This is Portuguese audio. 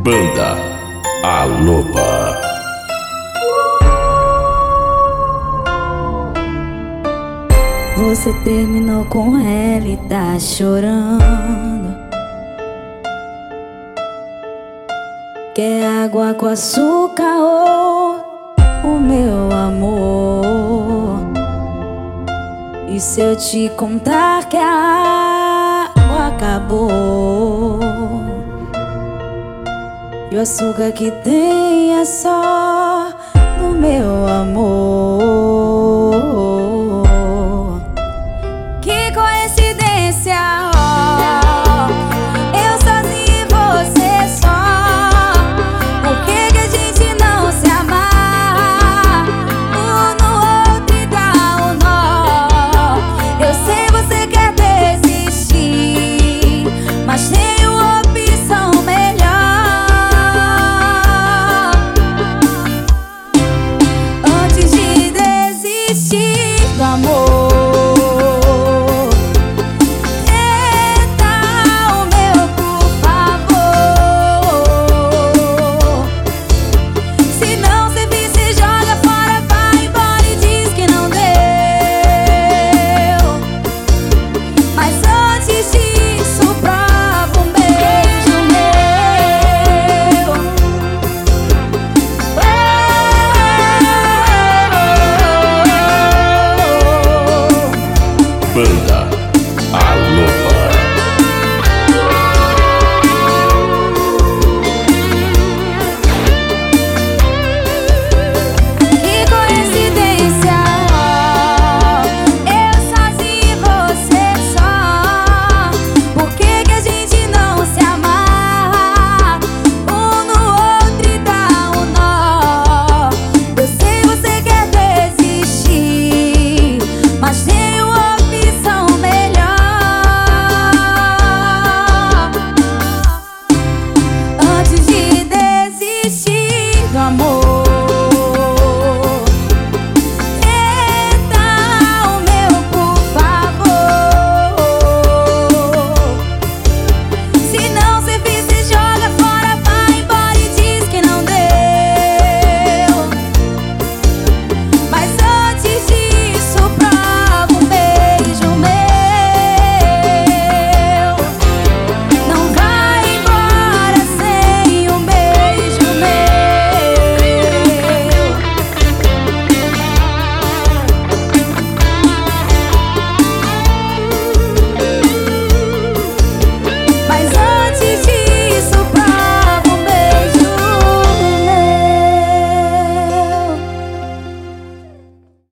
Banda A Loba. Você terminou com ela e tá chorando. Quer água com açúcar ou o meu amor? E se eu te contar que a água acabou e o açúcar que tem é só do meu amor? Que coincidência, ó, eu sozinho e você só. Por que que a gente não se amarra um no outro e dá um nó? Eu sei você quer desistir, mas tenho opção melhor. Antes de desistir do amor, Banda